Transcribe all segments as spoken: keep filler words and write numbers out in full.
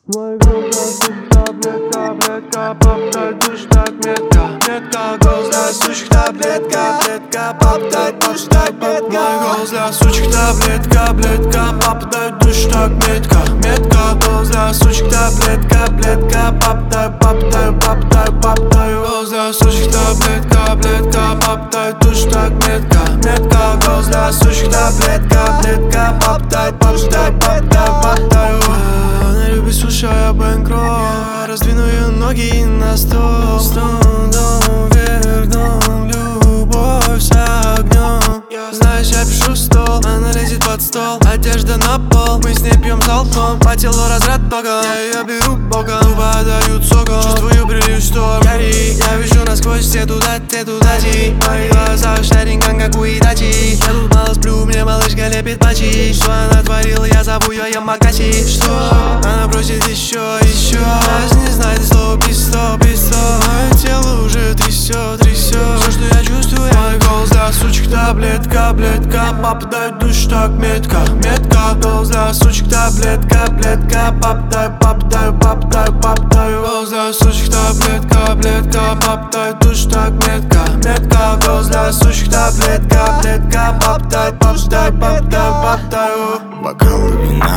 Мой голос для сучек, таблетка, таблетка, пап, дай душ, так метка, метка. Голос для сучек, таблетка, таблетка, пап, дай душ, так метка. Мой голос для сучек, таблетка, таблетка, пап, дай душ, так метка, метка. Голос для сучек, таблетка, таблетка, пап, дай, пап, дай, пап, дай, пап, дай. Голос для сучек, таблетка, таблетка, пап, дай душ, так метка, метка. Голос для сучек, таблетка, таблетка, пап, дай, пап, дай, пап, дай, пап, дай. Она любит суши, а я бэнкролл. Раздвину ее ноги на стол. Стон, дом, вверх, дом, любовь с огнем. Знаешь, я пишу стол, она лезет под стол. Одежда на пол, мы с ней пьем залпом. По телу разряд током, я ее беру боком. Губы отдают соком, чувствую прилив шторм. Гори, я вижу насквозь, все туда, те туда, ти. В моих глазах шаринкан, как у Итачи. Я тут мало сплю, мне малышка лепит пачи. Что она творила, я зову ее Ямакаси. Что? Она просит еще, еще. Даже не знает слова, пистол, пистол. Мое тело уже трясет, трясет. Все, что я чувствую, мой голос для сучек, таблетка, таблетка, пап, дай душ, так метка, метка. Голос для сучек, таблетка, таблетка, пап, дай, пап, дай, пап, дай, пап, дай. Голос для сучек, таблетка, таблетка, пап, дай душ, так метка, метка. Голос для сучек, таблетка, таблетка, пап, дай, пап, дай, пап, дай, пап, дай. Бокалы вина,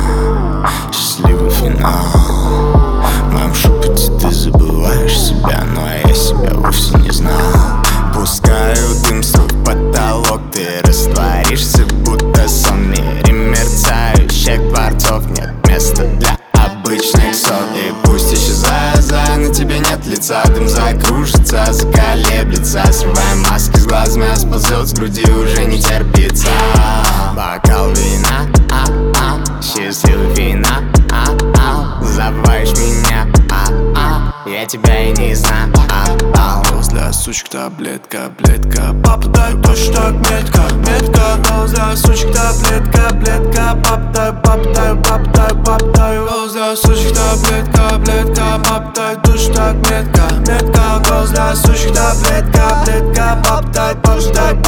счастливый финал. В моем шепоте ты забываешь себя, но я себя вовсе не знал. Пускаю дым в свой потолок, ты растворишься, будто сон. В мире мерцающих дворцов нет места для обычных сот. И пусть исчезая за, на тебе нет лица. Дым закружится, заколеблется. Срываем маски с глазами, а сползет с груди уже не терпится. Бокал вина, а-а, счастливый финал, а-а. Забываешь меня, а-а, я тебя и не знаю, а-а. Голос для сучек, таблетка, таблетка, пап, дай душ, так метка, метка. Голос для сучек, таблетка, таблетка, пап, дай, пап, дай, пап, дай, пап, дай. Голос для сучек, таблетка, таблетка, пап, дай душ, так метка, метка. Голос для сучек, таблетка, таблетка, пап, дай, пап, дай.